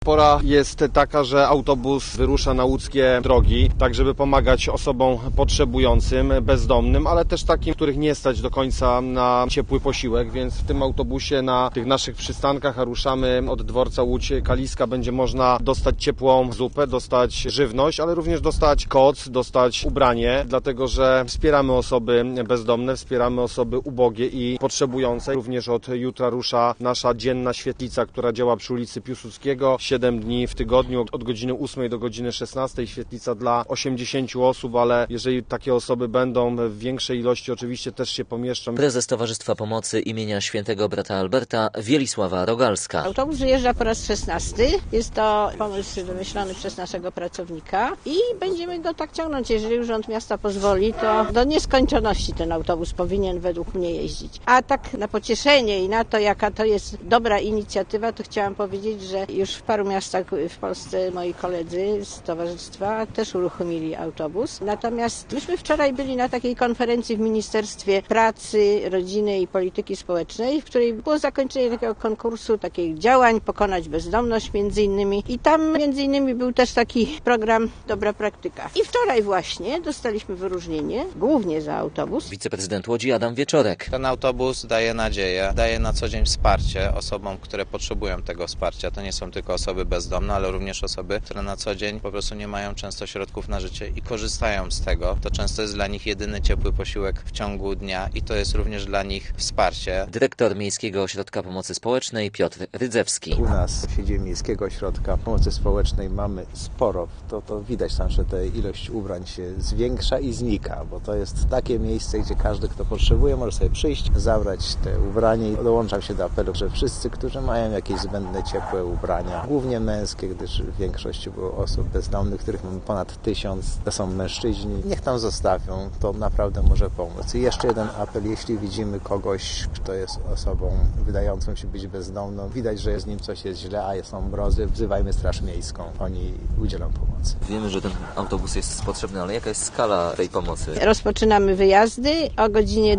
Pora jest taka, że autobus wyrusza na łódzkie drogi, tak żeby pomagać osobom potrzebującym, bezdomnym, ale też takim, których nie stać do końca na ciepły posiłek, więc w tym autobusie na tych naszych przystankach, a ruszamy od dworca Łódź-Kaliska, będzie można dostać ciepłą zupę, dostać żywność, ale również dostać koc, dostać ubranie, dlatego że wspieramy osoby bezdomne, wspieramy osoby ubogie i potrzebujące. Również od jutra rusza nasza dzienna świetlica, która działa przy ulicy Piłsudskiego. 7 dni w tygodniu, od godziny 8 do godziny 16, świetlica dla 80 osób, ale jeżeli takie osoby będą w większej ilości, oczywiście też się pomieszczą. Prezes Towarzystwa Pomocy imienia Świętego Brata Alberta, Wielisława Rogalska. Autobus wyjeżdża po raz 16. Jest to pomysł wymyślony przez naszego pracownika i będziemy go tak ciągnąć. Jeżeli Urząd Miasta pozwoli, to do nieskończoności ten autobus powinien według mnie jeździć. A tak na pocieszenie i na to, jaka to jest dobra inicjatywa, to chciałam powiedzieć, że już w paru miastach w Polsce moi koledzy z towarzystwa też uruchomili autobus. Natomiast myśmy wczoraj byli na takiej konferencji w Ministerstwie Pracy, Rodziny i Polityki Społecznej, w której było zakończenie takiego konkursu, takich działań, pokonać bezdomność między innymi. I tam między innymi był też taki program Dobra Praktyka. I wczoraj właśnie dostaliśmy wyróżnienie, głównie za autobus. Wiceprezydent Łodzi Adam Wieczorek. Ten autobus daje nadzieję, daje na co dzień wsparcie osobom, które potrzebują tego wsparcia. To nie są tylko osoby bezdomne, ale również osoby, które na co dzień po prostu nie mają często środków na życie i korzystają z tego. To często jest dla nich jedyny ciepły posiłek w ciągu dnia i to jest również dla nich wsparcie. Dyrektor Miejskiego Ośrodka Pomocy Społecznej Piotr Rydzewski. U nas w siedzibie Miejskiego Ośrodka Pomocy Społecznej mamy sporo. To widać tam, że ta ilość ubrań się zwiększa i znika, bo to jest takie miejsce, gdzie każdy, kto potrzebuje, może sobie przyjść, zabrać te ubranie i dołączam się do apelu, że wszyscy, którzy mają jakieś zbędne, ciepłe ubrania, głównie męskie, gdyż większość było osób bezdomnych, których mamy ponad 1000, to są mężczyźni, niech tam zostawią, to naprawdę może pomóc. I jeszcze jeden apel, jeśli widzimy kogoś, kto jest osobą wydającą się być bezdomną, widać, że z nim coś jest źle, a są mrozy, wzywajmy Straż Miejską, oni udzielą pomocy. Wiemy, że ten autobus jest potrzebny, ale jaka jest skala tej pomocy? Rozpoczynamy wyjazdy. O godzinie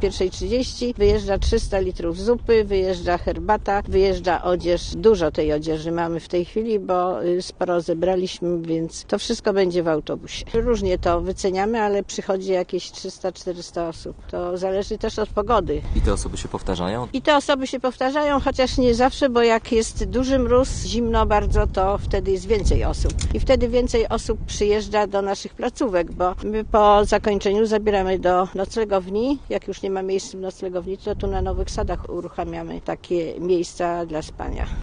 21:30 wyjeżdża 300 litrów zupy, wyjeżdża herbata, wyjeżdża odzież. Dużo tej odzieży mamy w tej chwili, bo sporo zebraliśmy, więc to wszystko będzie w autobusie. Różnie to wyceniamy, ale przychodzi jakieś 300-400 osób. To zależy też od pogody. I te osoby się powtarzają? I te osoby się powtarzają, chociaż nie zawsze, bo jak jest duży mróz, zimno bardzo, to wtedy jest więcej osób. I wtedy więcej osób przyjeżdża do naszych placówek, bo my po zakończeniu zabieramy do noclegowni. Jak już nie ma miejsc w noclegowni, to tu na Nowych Sadach uruchamiamy takie miejsca dla spania.